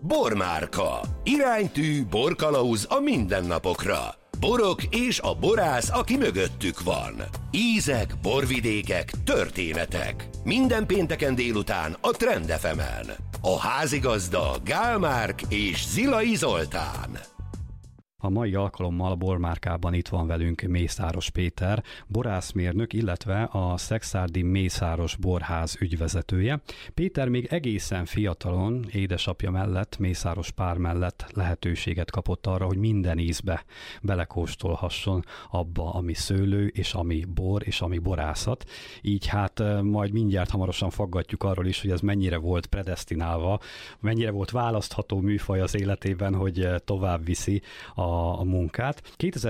Bormárka. Iránytű, borkalauz a mindennapokra. Borok és a borász, aki mögöttük van. Ízek, borvidékek, történetek. Minden pénteken délután a Trend FM-en. A házigazda Gál Márk és Zilai Zoltán. A mai alkalommal a Bormárkában itt van velünk Mészáros Péter, borászmérnök, illetve a Szekszárdi Mészáros Borház ügyvezetője. Péter még egészen fiatalon, édesapja mellett, Mészáros Pál mellett lehetőséget kapott arra, hogy minden ízbe belekóstolhasson abba, ami szőlő, és ami bor, és ami borászat. Így hát majd mindjárt hamarosan faggatjuk arról is, hogy ez mennyire volt predesztinálva, mennyire volt választható műfaj az életében, hogy tovább viszi a munkát.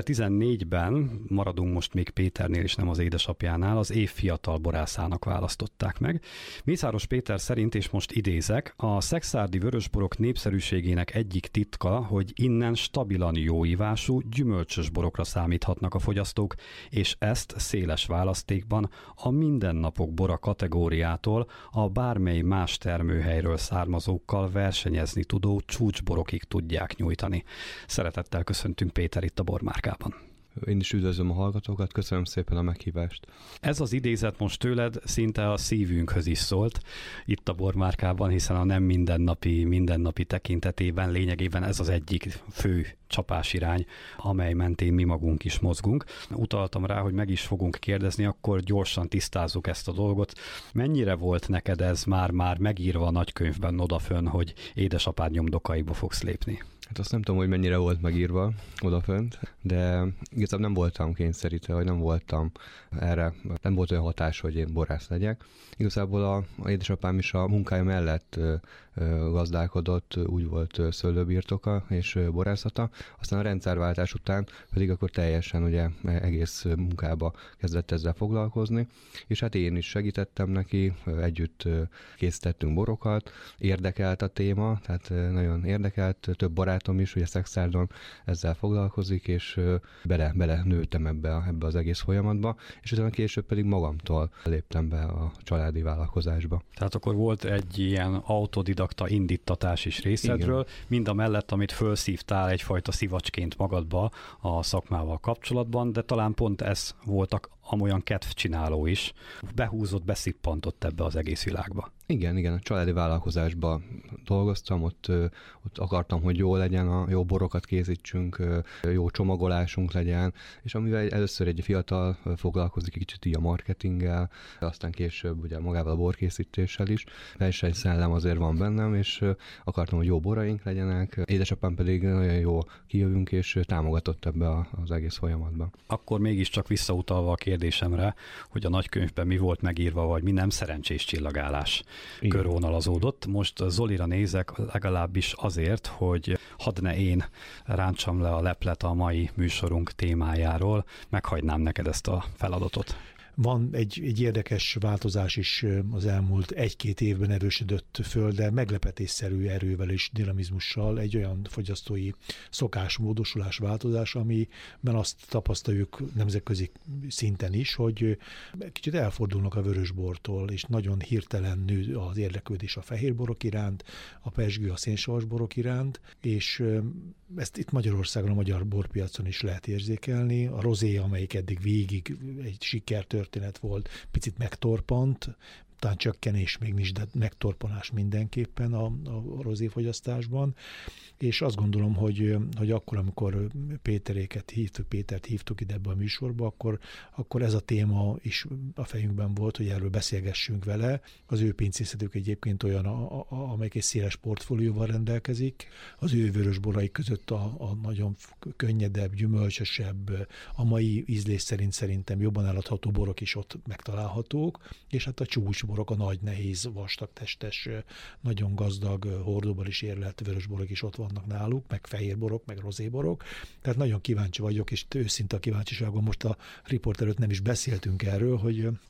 2014-ben, maradunk most még Péternél és nem az édesapjánál, az év fiatal borászának választották meg. Mészáros Péter szerint, és most idézek, a szekszárdi vörösborok népszerűségének egyik titka, hogy innen stabilan jó ívású, gyümölcsös borokra számíthatnak a fogyasztók, és ezt széles választékban a mindennapok bora kategóriától a bármely más termőhelyről származókkal versenyezni tudó csúcsborokig tudják nyújtani. Szeretettel köszöntünk, Péter, itt a Bormárkában. Én is üdvözlöm a hallgatókat, köszönöm szépen a meghívást. Ez az idézet most tőled szinte a szívünkhöz is szólt itt a Bormárkában, hiszen a nem mindennapi tekintetében lényegében ez az egyik fő csapásirány, amely mentén mi magunk is mozgunk. Utaltam rá, hogy meg is fogunk kérdezni, akkor gyorsan tisztázzuk ezt a dolgot. Mennyire volt neked ez már megírva a nagykönyvben odafönn, hogy édesapád nyomdokaiba fogsz lépni? Hát azt nem tudom, hogy mennyire volt megírva odafönt, de igazából nem voltam kényszerítve, vagy nem voltam erre, nem volt olyan hatás, hogy én borász legyek. Igazából a édesapám is a munkája mellett gazdálkodott, úgy volt szőlőbirtoka és borászata. Aztán a rendszerváltás után pedig akkor teljesen ugye egész munkába kezdett ezzel foglalkozni, és hát én is segítettem neki, együtt készítettünk borokat, érdekelt a téma, tehát nagyon érdekelt, több barátom is ugye Szekszárdon ezzel foglalkozik, és bele nőttem ebbe az egész folyamatba, és utána később pedig magamtól léptem be a családi vállalkozásba. Tehát akkor volt egy ilyen autodidakta indítatás is részedről, igen, mind a mellett, amit felszívtál egyfajta szivacsként magadba a szakmával kapcsolatban, de talán pont ez voltak amolyan kedvcsináló is, behúzott, beszippantott ebbe az egész világba. Igen, a családi vállalkozásban dolgoztam, ott akartam, hogy jó legyen, jó borokat készítsünk, jó csomagolásunk legyen, és amivel először egy fiatal foglalkozik egy kicsit így a marketinggel, aztán később ugye magával a borkészítéssel is. Versenyszellem azért van bennem, és akartam, hogy jó boraink legyenek. Édesapám pedig nagyon jó kijövünk, és támogatott ebbe az egész folyamatban. Akkor mégiscsak visszautalva a kérdésemre, hogy a nagykönyvben mi volt megírva, vagy mi nem szerencsés csillagálás körvonalazódott. Most Zolira nézek legalábbis azért, hogy hadd ne én rántsam le a leplet a mai műsorunk témájáról, meghagynám neked ezt a feladatot. Van egy érdekes változás is az elmúlt 1-2 évben erősödött föl, de meglepetésszerű erővel és dinamizmussal egy olyan fogyasztói szokásmódosulás változás, amiben azt tapasztaljuk nemzetközi szinten is, hogy kicsit elfordulnak a vörösbortól, és nagyon hirtelen nő az érdeklődés a fehérborok iránt, a pezsgő, a szénsavas borok iránt, és ezt itt Magyarországon, a magyar borpiacon is lehet érzékelni. A rozé, amelyik eddig végig egy sikertörténet volt, picit megtorpant, talán csökkenés még nincs, de megtorpanás mindenképpen a rozéfogyasztásban, és azt gondolom, hogy akkor, amikor Pétert hívtuk ide ebbe a műsorba, akkor ez a téma is a fejünkben volt, hogy erről beszélgessünk vele. Az ő pincészetük egyébként olyan, amelyik egy széles portfólióval rendelkezik. Az ő vörösborai között a nagyon könnyedebb, gyümölcsösebb, a mai ízlés szerint szerintem jobban eladható borok is ott megtalálhatók, és hát a csúcsborok, a nagy, nehéz, vastagtestes, nagyon gazdag, hordóban is érlelt vörösborok is ott vannak náluk, meg fehérborok, meg rozéborok. Tehát nagyon kíváncsi vagyok, és őszinte a kíváncsiságom, most a riport előtt nem is beszéltünk erről, hogy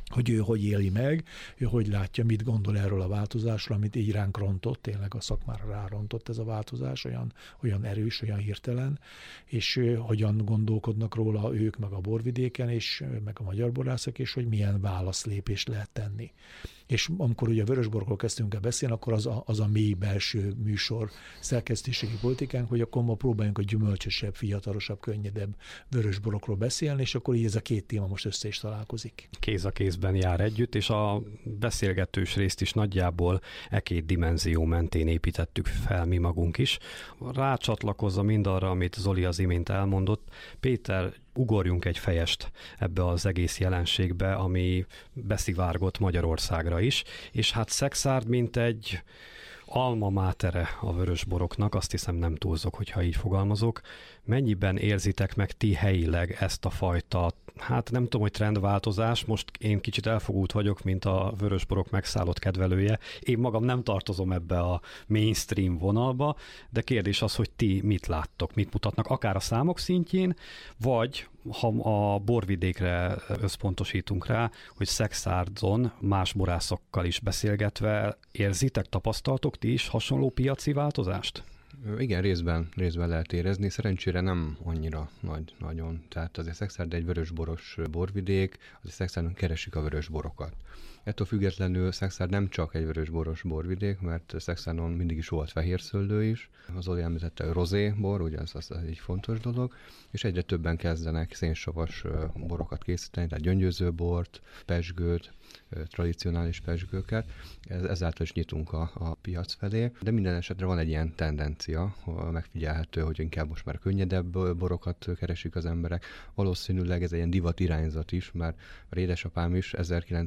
hogy ő hogy éli meg, ő hogy látja, mit gondol erről a változásról, amit így ránk rontott, tényleg a szakmára rárontott ez a változás, olyan erős, olyan hirtelen, és hogyan gondolkodnak róla ők, meg a borvidéken, és meg a magyar borászok, és hogy milyen válaszlépést lehet tenni. És amikor ugye a vörösborokról kezdtünk el beszélni, akkor az a mély belső műsor szerkesztéségi politikánk, hogy akkor ma próbáljunk a gyümölcsösebb, fiatalosabb, könnyedebb vörösborokról beszélni, és akkor így ez a két téma most össze is találkozik. Kéz a kézben jár együtt, és a beszélgetős részt is nagyjából két dimenzió mentén építettük fel mi magunk is. Rácsatlakozza mindarra, amit Zoli az imént elmondott. Péter, ugorjunk egy fejest ebbe az egész jelenségbe, ami beszivárgott Magyarországra is, és hát Szekszárd, mint egy alma mátere a vörösboroknak, azt hiszem nem túlzok, hogyha így fogalmazok. Mennyiben érzitek meg ti helyileg ezt a fajta, hát nem tudom, hogy trendváltozás, most én kicsit elfogult vagyok, mint a vörösborok megszállott kedvelője. Én magam nem tartozom ebbe a mainstream vonalba, de kérdés az, hogy ti mit láttok, mit mutatnak, akár a számok szintjén, vagy ha a borvidékre összpontosítunk rá, hogy Szekszárdon más borászokkal is beszélgetve érzitek, tapasztaltok ti is hasonló piaci változást? Igen, részben lehet érezni. Szerencsére nem annyira nagyon. Tehát azért Szekszárd egy vörösboros borvidék, azért Szekszárdon keresik a vörösborokat. Ettől függetlenül Szekszárd nem csak egy vörösboros borvidék, mert Szekszárdon mindig is volt fehérszőlő is. Az Zoli említette, hogy rozébor, ugye ez egy fontos dolog, és egyre többen kezdenek szénsavas borokat készíteni, tehát gyöngyözőbort, pezsgőt, tradicionális pezsgőket. Ezáltal is nyitunk a piac felé, de minden esetre van egy ilyen tendencia, megfigyelhető, hogy inkább most már könnyedebb borokat keresik az emberek. Valószínűleg ez egy ilyen divat irányzat is, mert édesapám is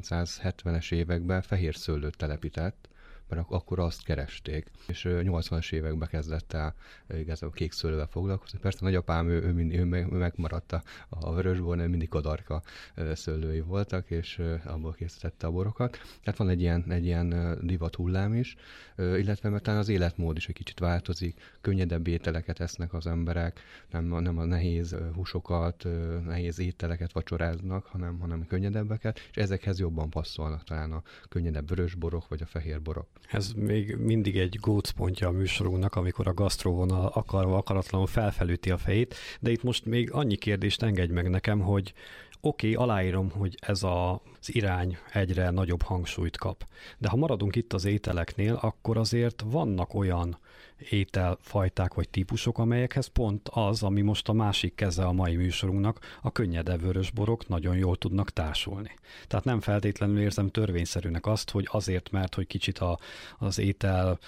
1970-es években fehérszőlőt telepített, mert akkor azt keresték, és 80-as években kezdett el igazából kék szőlővel foglalkozni. Persze nagyapám, ő megmaradt a vörösbornál, mindig kadarka szőlői voltak, és abból készítette a borokat. Tehát van egy ilyen divat hullám is, illetve mert talán az életmód is egy kicsit változik, könnyedebb ételeket esznek az emberek, nem a nehéz húsokat, nehéz ételeket vacsoráznak, hanem könnyedebeket, és ezekhez jobban passzolnak talán a könnyedebb vörösborok, vagy a fehérborok. Ez még mindig egy gócpontja a műsorunknak, amikor a gasztróvonal akaratlanul felfelüti a fejét, de itt most még annyi kérdést engedj meg nekem, hogy oké, aláírom, hogy ez az irány egyre nagyobb hangsúlyt kap. De ha maradunk itt az ételeknél, akkor azért vannak olyan ételfajták vagy típusok, amelyekhez pont az, ami most a másik keze a mai műsorunknak, a könnyedebb vörösborok nagyon jól tudnak társulni. Tehát nem feltétlenül érzem törvényszerűnek azt, hogy azért, mert hogy kicsit az étel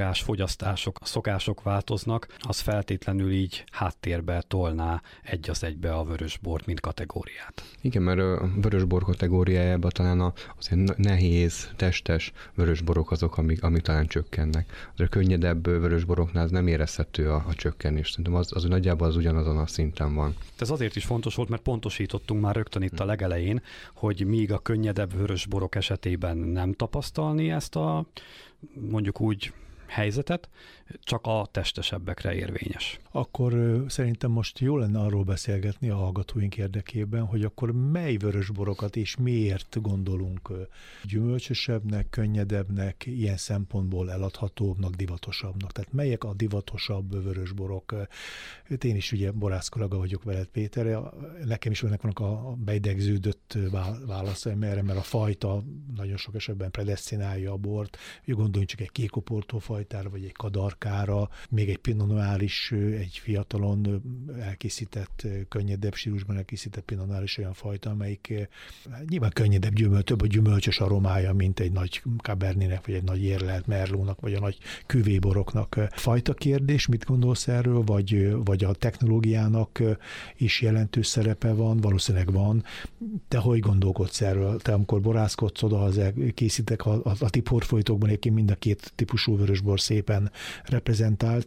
szokások változnak, az feltétlenül így háttérbe tolná egy az egybe a vörösbort, mint kategóriát. Igen, mert a vörösbor kategóriájában talán azért nehéz, testes vörösborok azok, amik talán csökkennek. A könnyedebb vörösboroknál ez nem érezhető a csökkenés. Szerintem az nagyjából az ugyanazon a szinten van. Ez azért is fontos volt, mert pontosítottunk már rögtön itt a legelején, hogy míg a könnyedebb vörösborok esetében nem tapasztalni ezt a mondjuk úgy helyzetet, csak a testesebbekre érvényes. Akkor szerintem most jó lenne arról beszélgetni a hallgatóink érdekében, hogy akkor mely vörösborokat és miért gondolunk gyümölcsösebbnek, könnyedebbnek, ilyen szempontból eladhatóbbnak, divatosabbnak. Tehát melyek a divatosabb vörösborok? Én is ugye borász kollega vagyok veled, Péter, nekem is vannak a beidegződött válaszaim erre, mert a fajta nagyon sok esetben predesztinálja a bort. Gondoljunk csak egy kékoportó fajtára, vagy egy kadarkára, még egy Pinot Noir is, egy fiatalon elkészített, könnyedebb stílusban elkészített Pinot Noir is olyan fajta, amelyik nyilván könnyedebb több a gyümölcsös aromája, mint egy nagy Cabernet-nek, vagy egy nagy érlelt Merlotnak, vagy a nagy küvéboroknak. Fajta kérdés, mit gondolsz erről, vagy a technológiának is jelentős szerepe van, valószínűleg van. Te hogy gondolkodsz erről? Te amikor borászkodsz oda, készítek a ti portfóliótokban egyébként mind a két típusú vörösbor szépen reprezentált.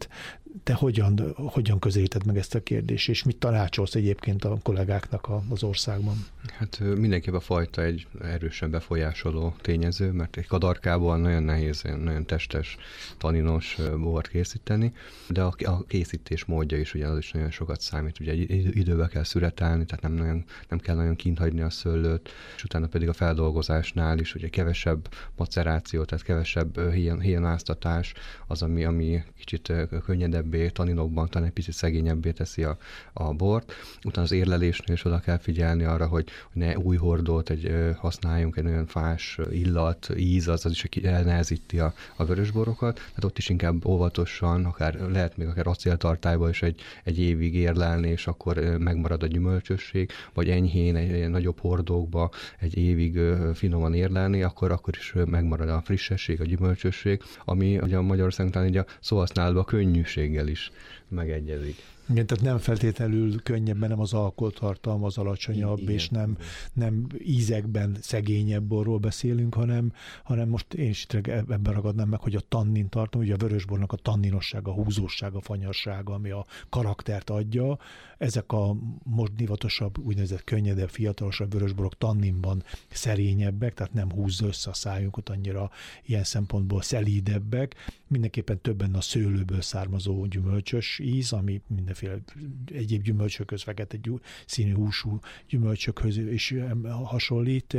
Te hogyan közelíted meg ezt a kérdést, és mit tanácsolsz egyébként a kollégáknak az országban? Hát mindenképp a fajta egy erősen befolyásoló tényező, mert egy kadarkából nagyon nehéz, nagyon testes, taninos bort készíteni, de a készítés módja is ugye az is nagyon sokat számít. Ugye időbe kell szüretelni, tehát nem kell nagyon kint hagyni a szőlőt, és utána pedig a feldolgozásnál is ugye kevesebb maceráció, tehát kevesebb héjánáztatás, az, ami kicsit könnyedebbé, taninokban talán egy picit szegényebbé teszi a bort. Utána az érlelésnél is oda kell figyelni arra, hogy ne új hordót használjunk, egy olyan fás illat, íz, az is elnehezíti a vörösborokat. Tehát ott is inkább óvatosan, lehet még akár acéltartályba is egy évig érlelni, és akkor megmarad a gyümölcsösség, vagy enyhén egy nagyobb hordókba egy évig finoman érlelni, akkor is megmarad a frissesség, a gyümölcsösség, ami ugye a Magyarországon talán így a szóhasználatban könnyűséggel is megegyezik. Igen, tehát nem feltétlenül könnyebben, nem az alkoholtartalma az alacsonyabb, igen, és nem ízekben szegényebb borról beszélünk, hanem most én is ebben ragadnám meg, hogy a tannin tartom, ugye a vörösbornak a tanninossága, a húzósága, fanyarsága, ami a karaktert adja, ezek a most divatosabb, úgynevezett könnyedebb, fiatalosabb vörösborok tanninban szerényebbek, tehát nem húzza össze a szájunkat annyira, ilyen szempontból szelídebbek, mindenképpen többen a szőlőből származó gyümölcsös íz, ami mindenféle egyéb gyümölcsökhöz, fekete színű húsú gyümölcsökhöz is hasonlít,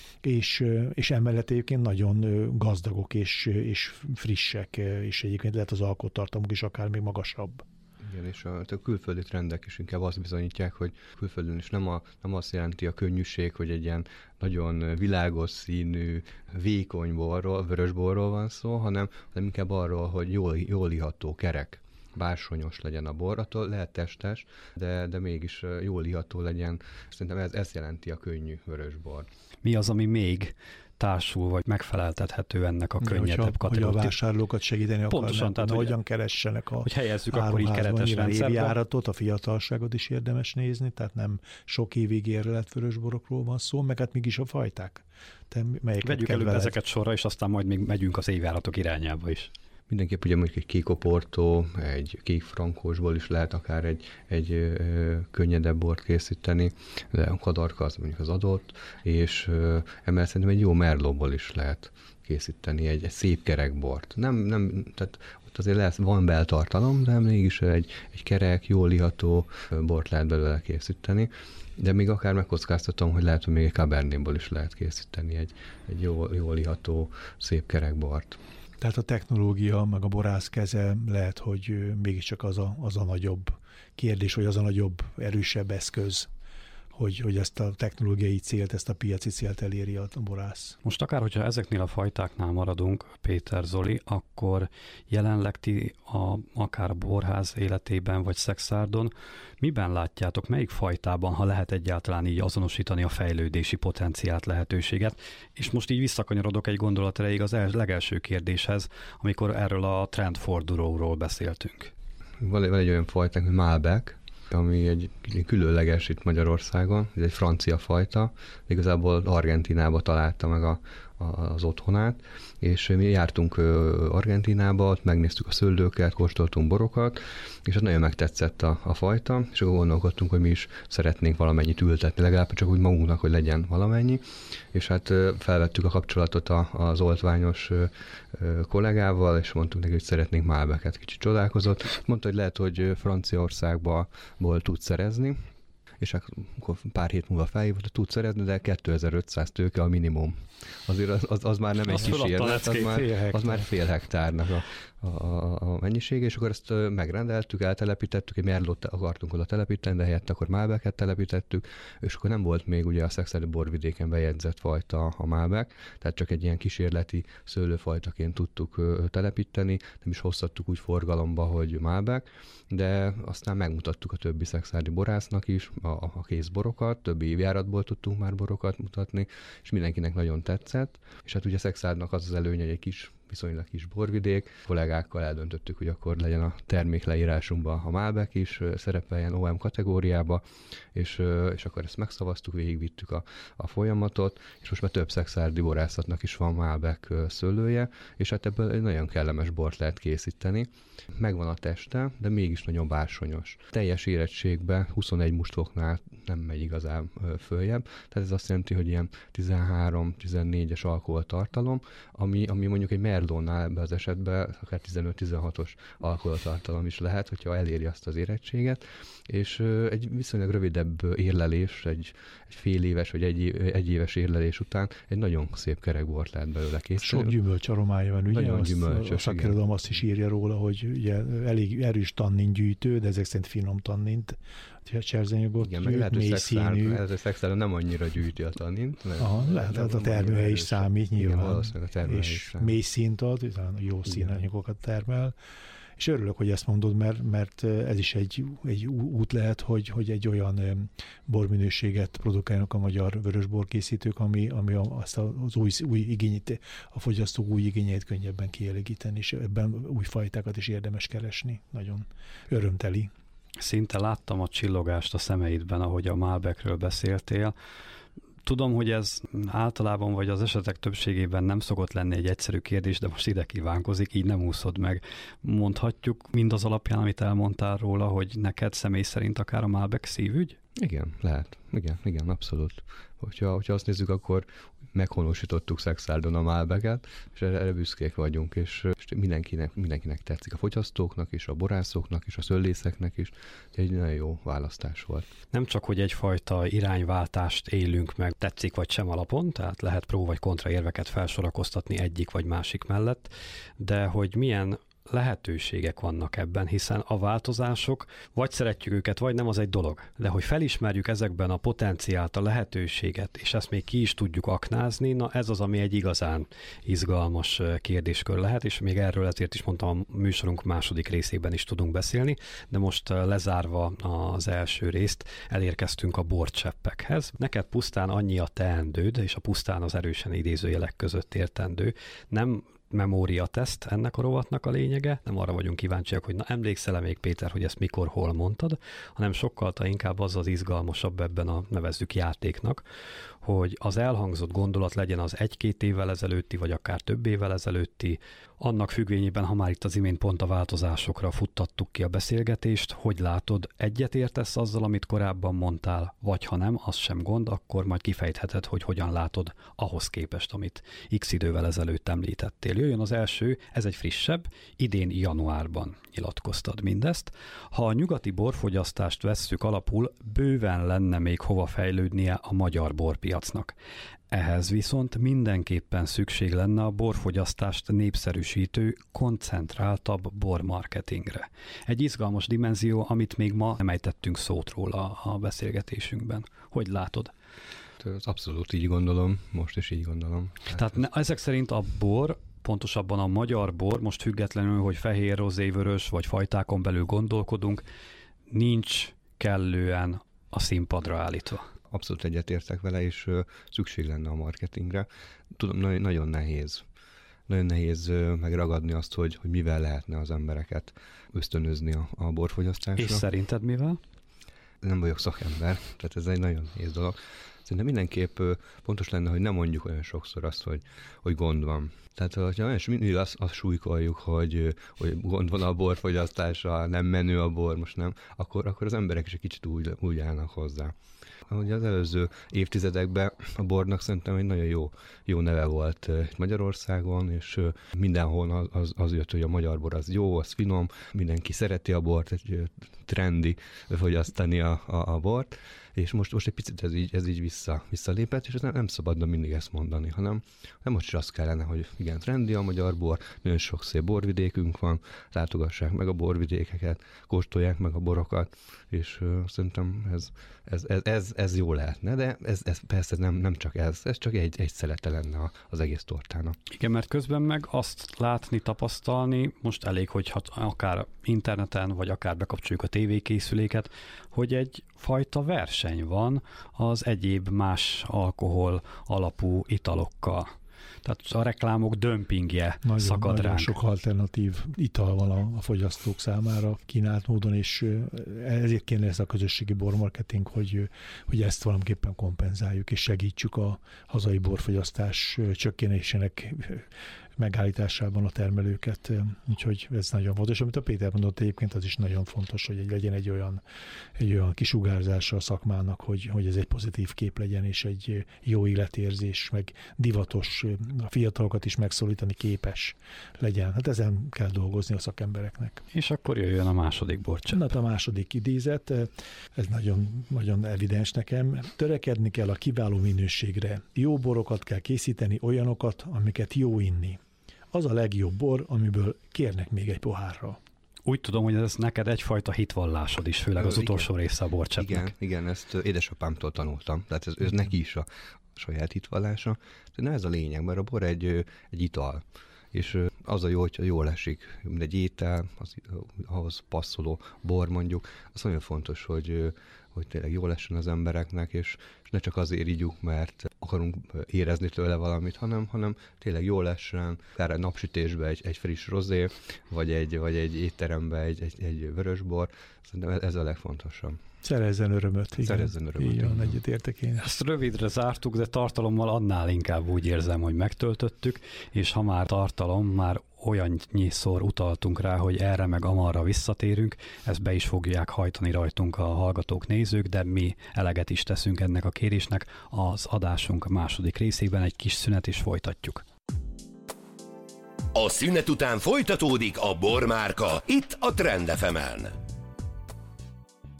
és emellett egyébként nagyon gazdagok és frissek, és egyébként lehet az alkoholtartalmuk is akár még magasabb. Igen, és a külföldi trendek is inkább azt bizonyítják, hogy külföldön is nem azt jelenti a könnyűség, hogy egy ilyen nagyon világos színű, vékony borról, vörösborról van szó, hanem inkább arról, hogy jól iható, kerek, bársonyos legyen a bor, attól lehet testes, de mégis jól iható legyen. Szerintem ez jelenti a könnyű vörösbor. Mi az, ami még társul, vagy megfeleltethető ennek a könnyedebb kategóriának? Hogy a vásárlókat segíteni pontosan, tehát hogyan keressenek a hogy helyezzük akkor így keretes rendszerbe. Évjáratot, a fiatalságot is érdemes nézni, tehát nem sok évig érlelt vörösborokról van szó, meg hát mégis a fajták. Vegyük előbb ezeket sorra, és aztán majd még megyünk az évjáratok irányába is. Mindenképp ugye mondjuk egy kék oportó, egy kék frankósból is lehet akár egy könnyedebb bort készíteni, de a kadarka az mondjuk az adott, és emellett szerintem egy jó merlóból is lehet készíteni egy szép kerek bort. Tehát ott azért van beltartalom, de mégis egy kerek, jól iható bort lehet belőle készíteni. De még akár megkockáztatom, hogy lehet, hogy még egy Cabernetból is lehet készíteni egy jól iható, szép kerek bort. Tehát a technológia, meg a borász keze lehet, hogy mégiscsak az a nagyobb kérdés, vagy az a nagyobb, erősebb eszköz, hogy ezt a technológiai célt, ezt a piaci célt eléri a borász. Most akár, hogyha ezeknél a fajtáknál maradunk, Péter, Zoli, akkor jelenleg ti akár a borház életében, vagy Szexárdon, miben látjátok, melyik fajtában, ha lehet egyáltalán így azonosítani a fejlődési potenciált, lehetőséget? És most így visszakanyarodok egy gondolat erejéig az legelső kérdéshez, amikor erről a trendfordulóról beszéltünk. Van egy olyan fajtánk, hogy Malbec, ami egy különleges itt Magyarországon, ez egy francia fajta, igazából Argentínába találta meg az otthonát, és mi jártunk Argentínába, ott megnéztük a szőlőket, kóstoltunk borokat, és az nagyon megtetszett a fajta, és akkor gondolkodtunk, hogy mi is szeretnénk valamennyit ültetni, legalább csak úgy magunknak, hogy legyen valamennyi, és hát felvettük a kapcsolatot az oltványos kollégával, és mondtuk neki, hogy szeretnénk Malbecet. Kicsit csodálkozott. Mondta, hogy lehet, hogy Franciaországból tud szerezni, és akkor pár hét múlva feljövött, hogy tud szerezni, de 2500 tőke a minimum. Azért az már nem egy kísérlet, az már fél hektárnak a mennyiség, és akkor ezt megrendeltük, eltelepítettük, egy merlót akartunk oda telepíteni, de helyett akkor Malbecet telepítettük, és akkor nem volt még ugye a szexádi borvidéken bejegyzett fajta a Malbec, tehát csak egy ilyen kísérleti szőlőfajtaként tudtuk telepíteni, nem is hoztattuk úgy forgalomba, hogy Malbec, de aztán megmutattuk a többi szexádi borásznak is a készborokat, többi évjáratból tudtunk már borokat mutatni, és mindenkinek nagyon tetszett, és hát ugye Szexárdnak az előnye, hogy egy kis viszonylag kis borvidék. Kollégákkal eldöntöttük, hogy akkor legyen a termékleírásunkban a Malbec is, szerepeljen OM kategóriába, és akkor ezt megszavaztuk, végigvittük a folyamatot, és most már több szekszárdi borászatnak is van Malbec szőlője, és hát ebből egy nagyon kellemes bort lehet készíteni. Megvan a teste, de mégis nagyon bársonyos. Teljes érettségben 21 mustfoknál nem megy igazán följebb, tehát ez azt jelenti, hogy ilyen 13-14-es alkoholtartalom, ami mondjuk egy Merlónál ebben az esetben akár 15-16-os alkoholtartalom is lehet, hogyha eléri azt az érettséget, és egy viszonylag rövidebb érlelés, egy fél éves vagy egy éves érlelés után egy nagyon szép kerekbort lehet belőle készíteni. Sok gyümölcsarománya van, ugye? Nagyon gyümölcsös, a szakirodalom azt is írja róla, hogy ugye elég erős tannin gyűjtő, de ezek szerint finom tannint, cserzenyogot gyűjt, mély színű. Ez a szexárda nem annyira gyűjti a tannint. Lehet, a termőhely is számít nyilván. Igen, és mély színt ad, jó színanyagokat termel. És örülök, hogy ezt mondod, mert ez is egy út lehet, hogy egy olyan borminőséget produkálnak a magyar vörösborkészítők, ami azt az új igényét, a fogyasztók új igényeit könnyebben kielégíteni, és ebben új fajtákat is érdemes keresni. Nagyon örömteli. Szinte láttam a csillogást a szemeidben, ahogy a Malbecről beszéltél. Tudom, hogy ez általában vagy az esetek többségében nem szokott lenni egy egyszerű kérdés, de most ide kívánkozik, így nem úszod meg. Mondhatjuk mindaz alapján, amit elmondtál róla, hogy neked személy szerint akár a Malbec szívügy? Igen, lehet. Igen, abszolút. Hogyha azt nézzük, akkor meghonosítottuk Szexárdon a Malbecet, és erre büszkék vagyunk, és mindenkinek tetszik, a fogyasztóknak is, a borászoknak is, a szőlészeknek is. Egy nagyon jó választás volt. Nem csak, hogy egyfajta irányváltást élünk meg, tetszik vagy sem alapon, tehát lehet pró vagy kontra érveket felsorakoztatni egyik vagy másik mellett, de hogy milyen lehetőségek vannak ebben, hiszen a változások, vagy szeretjük őket, vagy nem, az egy dolog. De hogy felismerjük ezekben a potenciált, a lehetőséget, és ezt még ki is tudjuk aknázni, na ez az, ami egy igazán izgalmas kérdéskör lehet, és még erről ezért is mondtam, a műsorunk második részében is tudunk beszélni, de most lezárva az első részt, elérkeztünk a borcseppekhez. Neked pusztán annyi a teendőd, és a pusztán az erősen idézőjelek között értendő, nem memóriateszt ennek a rovatnak a lényege, nem arra vagyunk kíváncsiak, hogy na emlékszel-e még, Péter, hogy ezt mikor, hol mondtad, hanem sokkal inkább az izgalmasabb ebben a nevezzük játéknak, hogy az elhangzott gondolat legyen az 1-2 évvel ezelőtti, vagy akár több évvel ezelőtti, annak függvényében, ha már itt az imént pont a változásokra futtattuk ki a beszélgetést, hogy látod, egyetértesz azzal, amit korábban mondtál, vagy ha nem, az sem gond, akkor majd kifejtheted, hogy hogyan látod ahhoz képest, amit x idővel ezelőtt említettél. Jöjjön az első, ez egy frissebb, idén januárban nyilatkoztad mindezt. Ha a nyugati borfogyasztást vesszük alapul, bőven lenne még hova fejlődnie a magyar borpiacnak. Ehhez viszont mindenképpen szükség lenne a borfogyasztást népszerűsítő, koncentráltabb bormarketingre. Egy izgalmas dimenzió, amit még ma nem ejtettünk szót róla a beszélgetésünkben. Hogy látod? Abszolút így gondolom, most is így gondolom. Tehát ezek szerint a bor, pontosabban a magyar bor, most függetlenül, hogy fehér, rozé, vörös vagy fajtákon belül gondolkodunk, nincs kellően a színpadra állítva. Abszolút egyetértek vele, és szükség lenne a marketingre. Tudom, nagyon nehéz. Nagyon nehéz megragadni azt, hogy mivel lehetne az embereket ösztönözni a borfogyasztásra. És szerinted mivel? Nem vagyok szakember, tehát ez egy nagyon nehéz dolog. Szerintem mindenképp pontos lenne, hogy nem mondjuk olyan sokszor azt, hogy gond van. Tehát, hogyha mindig azt súlykoljuk, hogy gond van a borfogyasztással, nem menő a bor, most nem, akkor az emberek is egy kicsit úgy állnak hozzá. Ahogy az előző évtizedekben a bornak szerintem egy nagyon jó neve volt Magyarországon, és mindenhol az jött, hogy a magyar bor az jó, az finom, mindenki szereti a bort, egy trendi fogyasztani a bort, és most egy picit ez így visszalépett, és nem szabadna mindig ezt mondani, hanem most is az kellene, hogy igen, trendi a magyar bor, nagyon sok szép borvidékünk van, látogassák meg a borvidékeket, kóstolják meg a borokat, és szerintem ez jó lehetne, de ez persze nem csak ez csak egy szelete lenne az egész tortának. Igen, mert közben meg azt látni, tapasztalni, most elég, hogy akár interneten, vagy akár bekapcsoljuk a tévékészüléket, hogy egyfajta verseny van az egyéb más alkohol alapú italokkal. Tehát a reklámok dömpingje szakad nagyon ránk. sok alternatív ital van a fogyasztók számára kínált módon, és ezért kéne ez a közösségi bormarketing, hogy ezt valamiképpen kompenzáljuk, és segítsük a hazai borfogyasztás csökkenésének megállításában a termelőket, úgyhogy ez nagyon fontos. Amit a Péter mondott egyébként, az is nagyon fontos, hogy legyen egy olyan kisugárzása a szakmának, hogy ez egy pozitív kép legyen, és egy jó életérzés, meg divatos, a fiatalokat is megszólítani képes legyen. Hát ezen kell dolgozni a szakembereknek. És akkor jöjjön a második borcsepp. Na, a második idézet, ez nagyon, nagyon evidens nekem. Törekedni kell a kiváló minőségre. Jó borokat kell készíteni, olyanokat, amiket jó inni. Az a legjobb bor, amiből kérnek még egy pohárra. Úgy tudom, hogy ez neked egyfajta hitvallásod is, főleg az utolsó része a borcseppnek. Igen, ezt édesapámtól tanultam, tehát ez neki is a saját hitvallása. De nem ez a lényeg, mert a bor egy ital, és az a jó, hogyha jól esik, mint egy étel, ahhoz passzoló bor mondjuk, az nagyon fontos, hogy tényleg jól essen az embereknek, és ne csak azért ígyuk, mert akarunk érezni tőle valamit, hanem tényleg jól essen, akár egy napsütésbe egy friss rozé, vagy egy étterembe egy vörösbor. Szerintem ez a legfontosabb. Szerezzen örömöt. Igen. Szerezzen örömöt. Igen, egyetértek én. Ezt rövidre zártuk, de tartalommal annál inkább úgy érzem, hogy megtöltöttük, és ha már tartalom, már olyannyiszer utaltunk rá, hogy erre meg amarra visszatérünk, ezt be is fogják hajtani rajtunk a hallgatók, nézők, de mi eleget is teszünk ennek a kérésnek. Az adásunk második részében egy kis szünet, és folytatjuk. A szünet után folytatódik a Bormárka, itt a Trend FM-en.